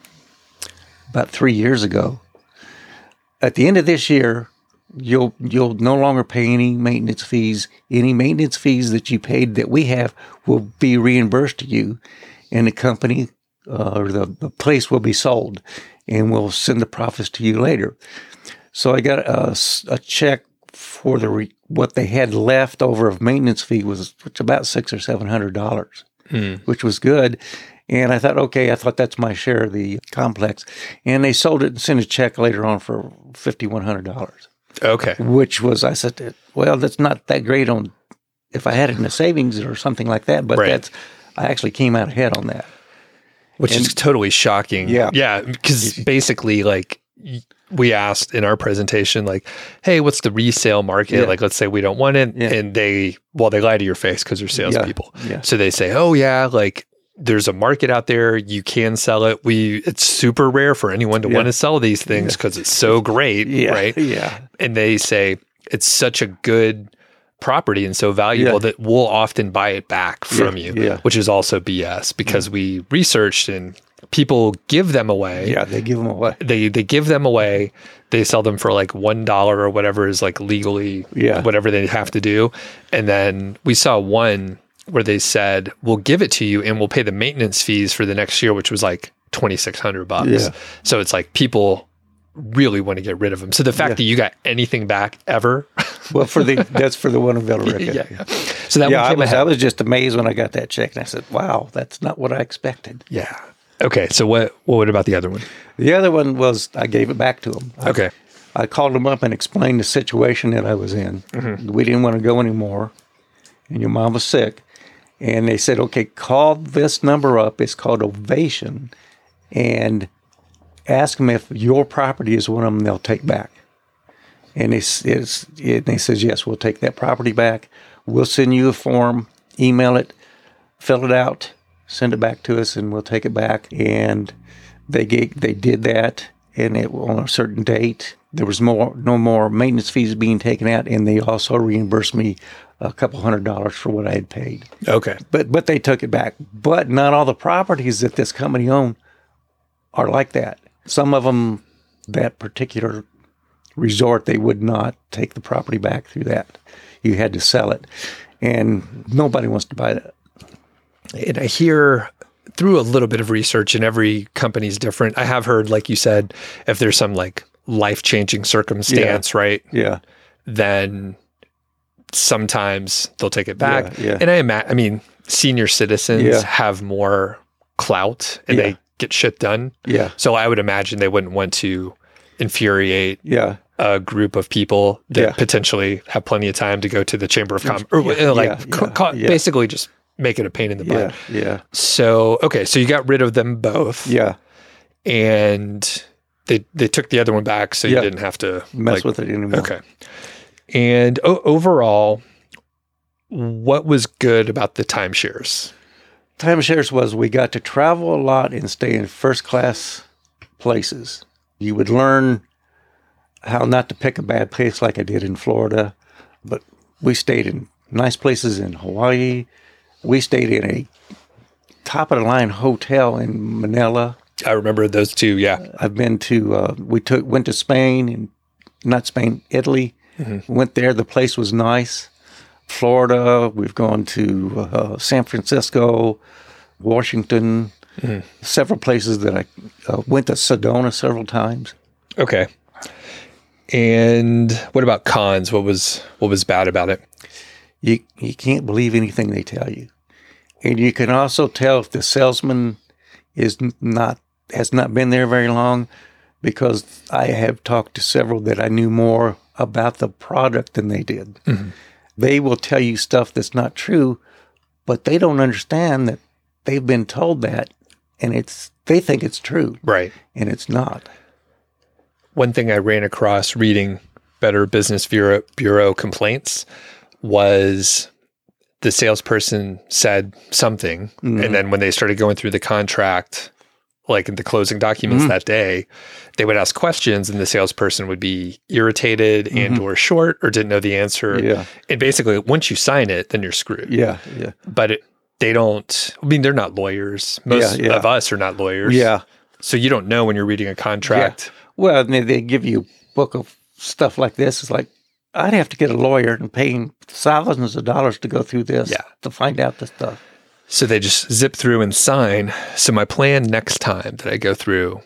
about 3 years ago, at the end of this year, you'll no longer pay any maintenance fees. Any maintenance fees that you paid that we have will be reimbursed to you. And the company or the place will be sold, and we'll send the profits to you later. So I got a check for what they had left over of maintenance fee was about $600 or $700, which was good. And I thought that's my share of the complex. And they sold it and sent a check later on for $5,100. Okay. Which was, I said, well, that's not that great on if I had it in a savings or something like that, but I actually came out ahead on that. Which is totally shocking. Yeah. Because basically, like, we asked in our presentation, like, hey, what's the resale market? Like, let's say we don't want it. And they lie to your face because they're salespeople. So they say, oh, yeah, like, there's a market out there. You can sell it. It's super rare for anyone to want to sell these things because it's so great, right? And they say it's such a good property and so valuable that we'll often buy it back from you, which is also BS because we researched and people give them away. Yeah, they give them away. They give them away. They sell them for like $1 or whatever is like legally whatever they have to do. And then we saw one where they said, we'll give it to you and we'll pay the maintenance fees for the next year, which was like $2,600. So it's like people really want to get rid of them. So the fact that you got anything back ever Well, that's for the one in Villarica. Yeah. So that Yeah, one came ahead. I was just amazed when I got that check, and I said, "Wow, that's not what I expected." Yeah. Okay. So what about the other one? The other one was I gave it back to him. Okay. I called him up and explained the situation that I was in. We didn't want to go anymore, and your mom was sick. And they said, "Okay, call this number up. It's called Ovation, and ask them if your property is one of them they'll take back." And they says, "Yes, we'll take that property back. We'll send you a form, email it, fill it out, send it back to us, and we'll take it back." And they did that, and it on a certain date. There was no more maintenance fees being taken out, and they also reimbursed me a couple $100 for what I had paid. Okay. But they took it back. But not all the properties that this company owned are like that. Some of them, that particular resort, they would not take the property back through that. You had to sell it, and nobody wants to buy that. And I hear through a little bit of research, and every company's different. I have heard, like you said, if there's some like life-changing circumstance, right? Yeah. Then sometimes they'll take it back. Yeah. And I mean, senior citizens have more clout and they get shit done. Yeah. So I would imagine they wouldn't want to infuriate Yeah. a group of people that potentially have plenty of time to go to the Chamber of Commerce or basically just make it a pain in the butt. Yeah. So, okay. So you got rid of them both. Yeah. And they took the other one back, so you didn't have to mess with it anymore. Okay. And overall, what was good about the timeshares? Timeshares was we got to travel a lot and stay in first class places. You would learn how not to pick a bad place like I did in Florida, but we stayed in nice places in Hawaii. We stayed in a top of the line hotel in Manila. I remember those two. Yeah. I've been to, went to Spain and Italy. Mm-hmm. Went there. The place was nice. Florida. We've gone to San Francisco, Washington, several places that I went to Sedona several times. Okay. And what about cons? What was bad about it? You can't believe anything they tell you. And you can also tell if the salesman has not been there very long, because I have talked to several that I knew more about the product than they did. Mm-hmm. They will tell you stuff that's not true, but they don't understand that they've been told that, and they think it's true. Right. And it's not. One thing I ran across reading Better Business Bureau complaints was the salesperson said something, and then when they started going through the contract, like in the closing documents that day, they would ask questions and the salesperson would be irritated and or short or didn't know the answer. Yeah. And basically, once you sign it, then you're screwed. Yeah. But they're not lawyers. Most of us are not lawyers. Yeah. So you don't know when you're reading a contract. Yeah. Well, they give you a book of stuff like this. It's like, I'd have to get a lawyer and pay him thousands of dollars to go through this to find out the stuff. So they just zip through and sign. So my plan next time that I go through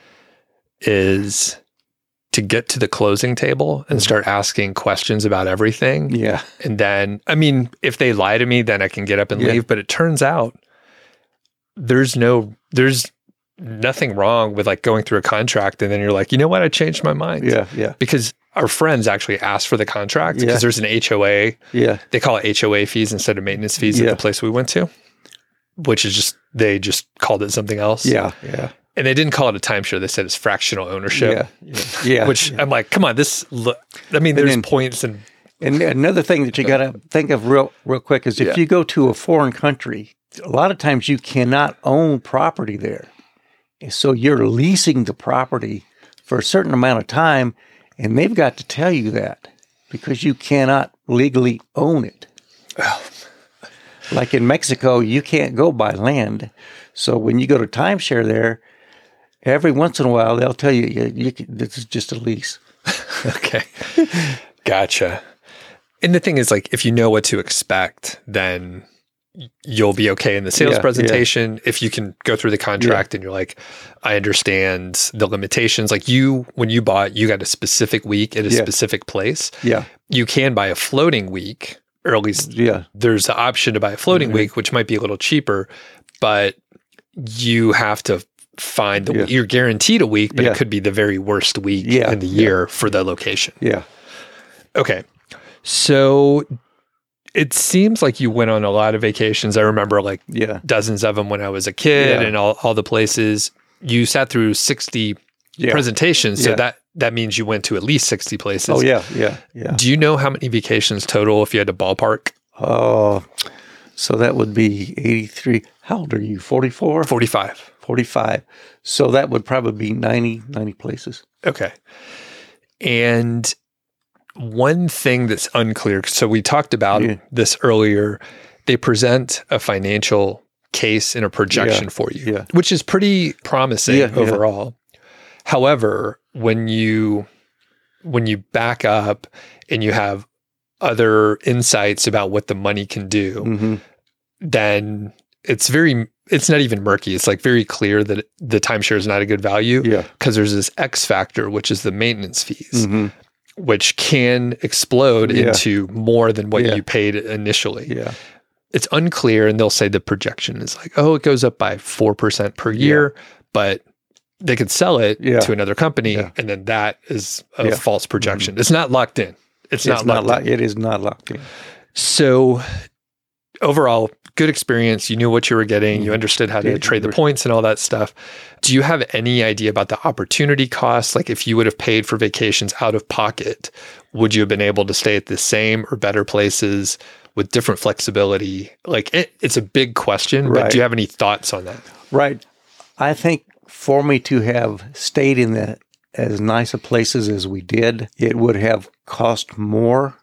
is to get to the closing table and start asking questions about everything. Yeah. And then, I mean, if they lie to me, then I can get up and leave. But it turns out there's nothing wrong with like going through a contract and then you're like, you know what? I changed my mind. Yeah. Because our friends actually asked for the contract because there's an HOA. Yeah. They call it HOA fees instead of maintenance fees at the place we went to, which is they just called it something else. Yeah. And they didn't call it a timeshare. They said it's fractional ownership. Yeah. Which I'm like, come on, there's points and another thing that you got to think of real quick is if you go to a foreign country, a lot of times you cannot own property there. So you're leasing the property for a certain amount of time, and they've got to tell you that because you cannot legally own it. Like in Mexico, you can't go buy land. So when you go to timeshare there, every once in a while, they'll tell you, this is just a lease. Okay. Gotcha. And the thing is, like, if you know what to expect, then you'll be okay in the sales Yeah, presentation. If you can go through the contract and you're like, I understand the limitations. Like when you bought, you got a specific week at a specific place. Yeah. You can buy a floating week, or at least there's the option to buy a floating week, which might be a little cheaper, but you have to find you're guaranteed a week, but it could be the very worst week in the year for the location. Yeah. Okay. So it seems like you went on a lot of vacations. I remember like dozens of them when I was a kid and all the places. You sat through 60 presentations. So that means you went to at least 60 places. Oh, yeah. Do you know how many vacations total if you had to ballpark? So that would be 83. How old are you? 44? 45. 45. So that would probably be 90 places. Okay. And one thing that's unclear, so we talked about this earlier, they present a financial case and a projection for you, which is pretty promising overall. However, when you back up and you have other insights about what the money can do, then it's not even murky. It's like very clear that the timeshare is not a good value because there's this X factor, which is the maintenance fees, which can explode into more than what you paid initially. Yeah. It's unclear, and they'll say the projection is like, oh, it goes up by 4% per year, but they could sell it to another company, and then that is a false projection. It's not locked in. It is not locked in. So overall, good experience. You knew what you were getting. You understood how to trade the points and all that stuff. Do you have any idea about the opportunity cost? Like if you would have paid for vacations out of pocket, would you have been able to stay at the same or better places with different flexibility? Like it's a big question, but do you have any thoughts on that? Right. I think for me to have stayed in as nice a places as we did, it would have cost more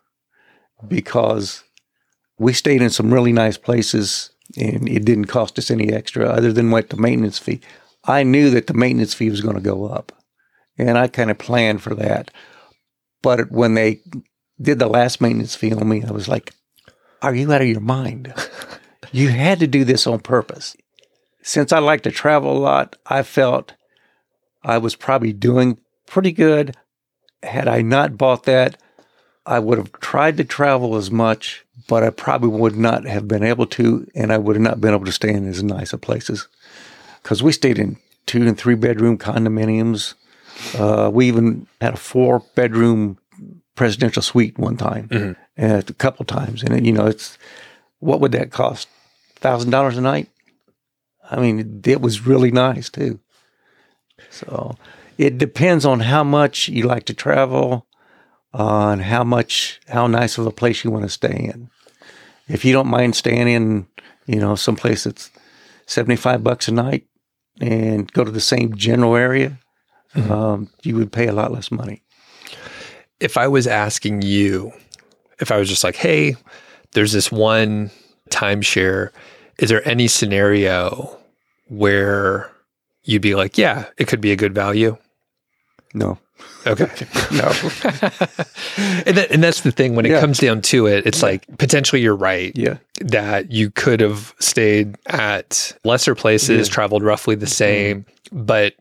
because we stayed in some really nice places and it didn't cost us any extra other than what the maintenance fee. I knew that the maintenance fee was going to go up and I kind of planned for that. But when they did the last maintenance fee on me, I was like, are you out of your mind? You had to do this on purpose. Since I like to travel a lot, I felt I was probably doing pretty good. Had I not bought that, I would have tried to travel as much, but I probably would not have been able to, and I would have not been able to stay in as nice of places. Because we stayed in 2 and 3 bedroom condominiums. We even had a 4-bedroom presidential suite one time, a couple times. And, it's what would that cost? $1,000 a night? I mean, it was really nice too. So it depends on how much you like to travel, on how nice of a place you want to stay in. If you don't mind staying in, someplace that's $75 a night and go to the same general area, you would pay a lot less money. If I was asking you, if I was just like, hey, there's this one timeshare, is there any scenario where you'd be like, yeah, it could be a good value? No. Okay. No. and that's the thing. When it comes down to it, it's like potentially you're right. Yeah. That you could have stayed at lesser places, traveled roughly the same, but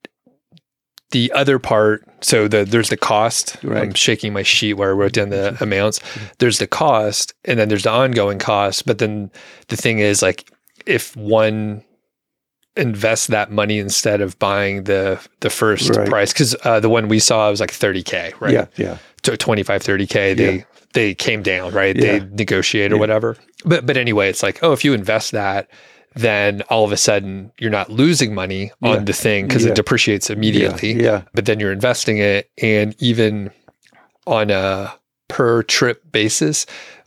the other part, so there's the cost. Right. I'm shaking my sheet where I wrote down the amounts. There's the cost, and then there's the ongoing cost. But then the thing is, like, if one invests that money instead of buying the first price, because the one we saw was like $30K, right? Yeah. To $25, $30K, they came down, right? Yeah. They negotiate or whatever. But anyway, it's like, oh, if you invest that, then all of a sudden you're not losing money on the thing because it depreciates immediately. Yeah. But then you're investing it, and even on a per trip basis,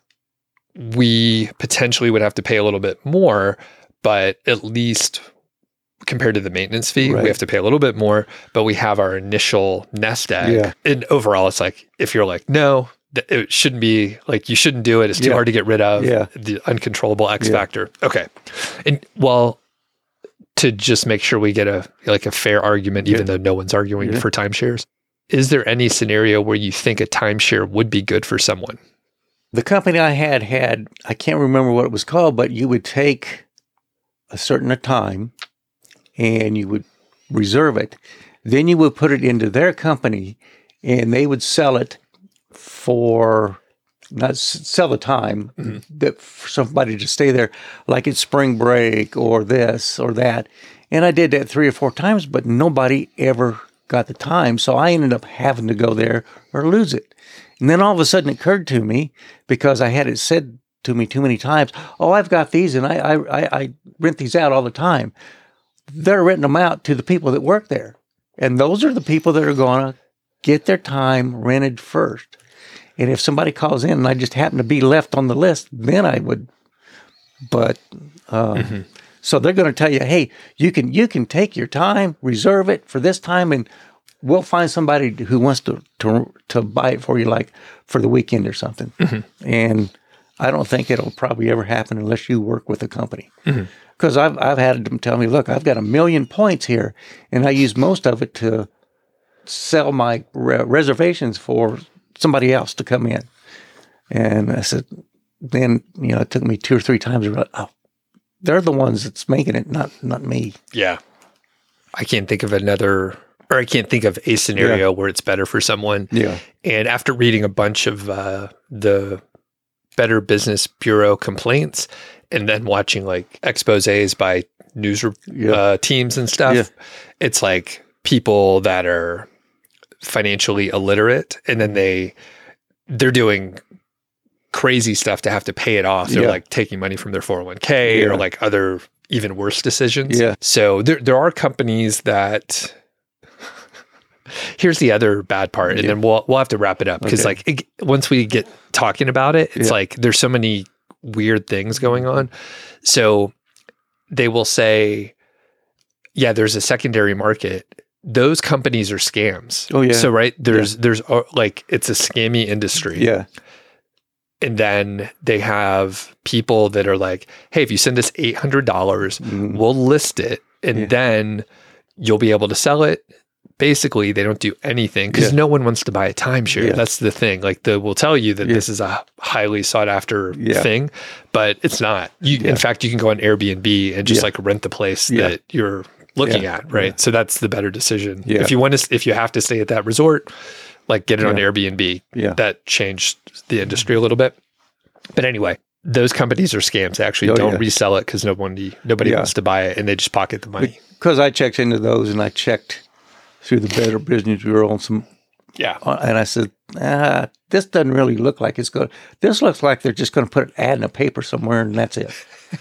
we potentially would have to pay a little bit more, but at least compared to the maintenance fee, we have to pay a little bit more, but we have our initial nest egg. Yeah. And overall, it's like, if you're like, no, it shouldn't be, like, you shouldn't do it. It's too hard to get rid of the uncontrollable X factor. Okay. And to just make sure we get a fair argument, even though no one's arguing for timeshares, is there any scenario where you think a timeshare would be good for someone? The company I had, I can't remember what it was called, but you would take a certain time and you would reserve it. Then you would put it into their company and they would sell it for, not sell the time, that for somebody to stay there, like it's spring break or this or that. And I did that 3 or 4 times, but nobody ever got the time. So I ended up having to go there or lose it. And then all of a sudden it occurred to me, because I had it said to me too many times, oh, I've got these and I rent these out all the time. They're renting them out to the people that work there. And those are the people that are going to get their time rented first. And if somebody calls in and I just happen to be left on the list, then I would. But so they're going to tell you, hey, you can take your time, reserve it for this time, and we'll find somebody who wants to buy it for you, like for the weekend or something. And I don't think it'll probably ever happen unless you work with a company. Because I've had them tell me, look, I've got 1 million points here, and I use most of it to sell my reservations for somebody else to come in. And I said, then, it took me 2 or 3 times to realize, oh, they're the ones that's making it, not me. Yeah. I can't think of I can't think of a scenario where it's better for someone. Yeah. And after reading a bunch of the Better Business Bureau complaints and then watching like exposés by news teams and stuff, it's like people that are financially illiterate, and then they're doing crazy stuff to have to pay it off. They're like taking money from their 401k or like other even worse decisions. Yeah. So there are companies that. Here's the other bad part, and then we'll have to wrap it up, because once we get talking about it, it's like there's so many weird things going on. So they will say, yeah, there's a secondary market. Those companies are scams. Oh yeah. So there's like, it's a scammy industry. Yeah. And then they have people that are like, hey, if you send us $800, we'll list it, and then you'll be able to sell it. Basically, they don't do anything because no one wants to buy a timeshare. That's the thing. Like, we'll tell you that this is a highly sought after thing, but it's not. In fact, you can go on Airbnb and just like rent the place that you're looking at, right? Yeah. So that's the better decision. Yeah. If you have to stay at that resort, like get it on Airbnb. Yeah. That changed the industry a little bit. But anyway, those companies are scams. They actually don't resell it because nobody wants to buy it, and they just pocket the money. Because I checked into those, and I checked through the Better Business Bureau on some, and I said, this doesn't really look like it's good. This looks like they're just going to put an ad in a paper somewhere, and that's it.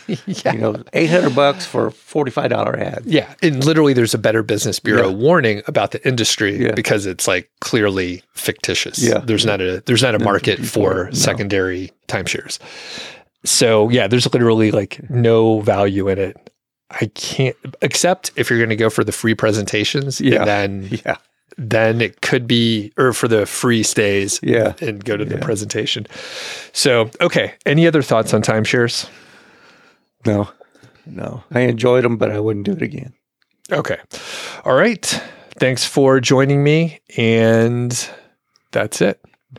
$800 for a $45 ad. Yeah, and literally, there's a Better Business Bureau warning about the industry because it's like clearly fictitious. Yeah, there's not a market for secondary timeshares. So there's literally like no value in it. I can't, except if you're going to go for the free presentations, and then it could be, or for the free stays, and go to the presentation. So, okay. Any other thoughts on timeshares? No. I enjoyed them, but I wouldn't do it again. Okay. All right. Thanks for joining me, and that's it.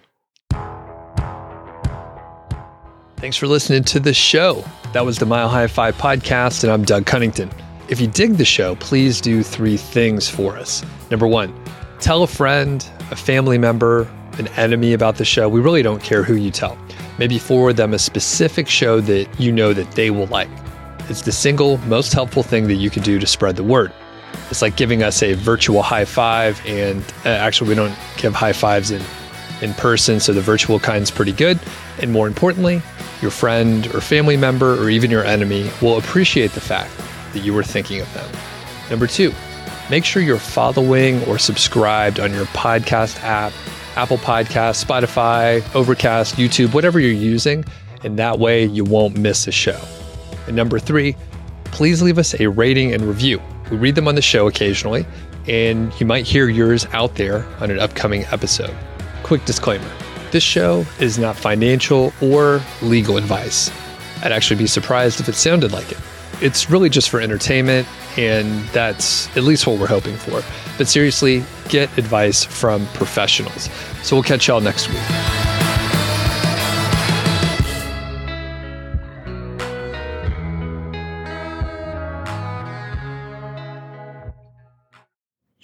Thanks for listening to the show. That was the Mile High 5 podcast, and I'm Doug Cunnington. If you dig the show, please do 3 things for us. Number 1, tell a friend, a family member, an enemy about the show. We really don't care who you tell. Maybe forward them a specific show that you know that they will like. It's the single most helpful thing that you can do to spread the word. It's like giving us a virtual high five, and actually we don't give high fives in person, so the virtual kind's pretty good. And more importantly, your friend or family member or even your enemy will appreciate the fact that you were thinking of them. Number 2, make sure you're following or subscribed on your podcast app, Apple Podcasts, Spotify, Overcast, YouTube, whatever you're using, and that way you won't miss a show. And number 3, please leave us a rating and review. We read them on the show occasionally, and you might hear yours out there on an upcoming episode. Quick disclaimer. This show is not financial or legal advice. I'd actually be surprised if it sounded like it. It's really just for entertainment, and that's at least what we're hoping for. But seriously, get advice from professionals. So we'll catch y'all next week.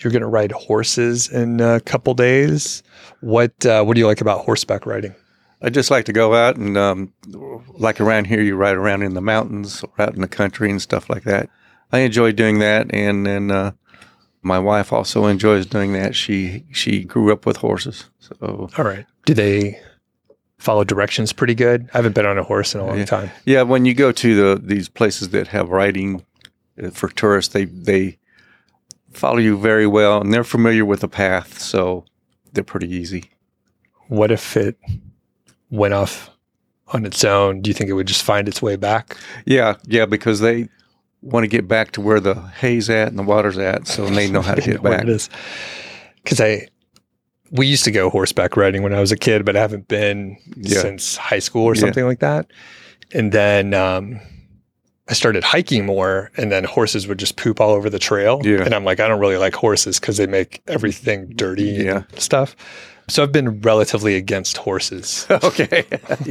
you're going to ride horses in a couple days. What do you like about horseback riding? I just like to go out and, like around here, you ride around in the mountains or out in the country and stuff like that. I enjoy doing that, and then my wife also enjoys doing that. She grew up with horses. So, all right. Do they follow directions pretty good? I haven't been on a horse in a long time. Yeah, when you go to these places that have riding for tourists, they follow you very well, and they're familiar with the path, so they're pretty easy. What if it went off on its own? Do you think it would just find its way back? Yeah, because they want to get back to where the hay's at and the water's at, so they know how to get back. Because we used to go horseback riding when I was a kid, but I haven't been since high school or something like that. And then I started hiking more, and then horses would just poop all over the trail. Yeah. And I'm like, I don't really like horses because they make everything dirty and stuff. So I've been relatively against horses. Okay.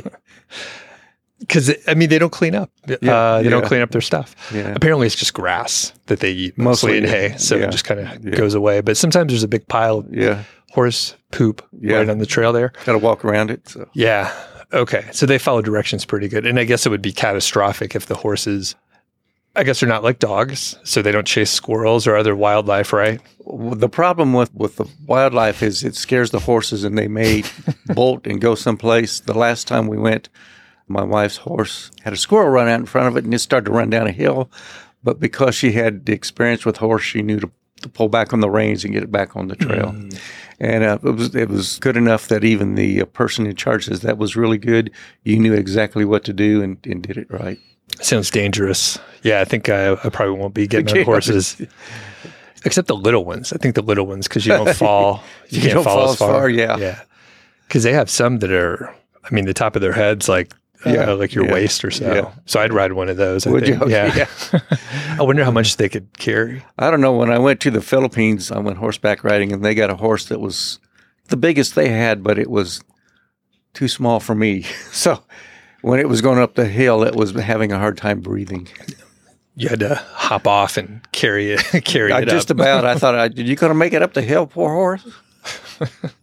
Because, I mean, they don't clean up. They don't clean up their stuff. Yeah. Apparently, it's just grass that they eat, mostly in hay. So it just kind of goes away. But sometimes there's a big pile of horse poop right on the trail there. Got to walk around it. So. Yeah. Okay. So they follow directions pretty good. And I guess it would be catastrophic if the horses, I guess they're not like dogs, so they don't chase squirrels or other wildlife, right? The problem with the wildlife is it scares the horses, and they may bolt and go someplace. The last time we went, my wife's horse had a squirrel run out in front of it, and it started to run down a hill. But because she had the experience with horse, she knew to pull back on the reins and get it back on the trail. And it was good enough that even the person in charge says that was really good. You knew exactly what to do and did it right. Sounds dangerous. Yeah, I think I probably won't be getting on horses. Except the little ones. I think the little ones, because you don't fall. You can't fall as far. Yeah. Because they have some that are, I mean, the top of their head's like your waist or so. Yeah. So I'd ride one of those. Would you? Yeah. I wonder how much they could carry. I don't know. When I went to the Philippines, I went horseback riding, and they got a horse that was the biggest they had, but it was too small for me. So when it was going up the hill, it was having a hard time breathing. You had to hop off and carry it up. Just about. I thought, are you going to make it up the hill, poor horse?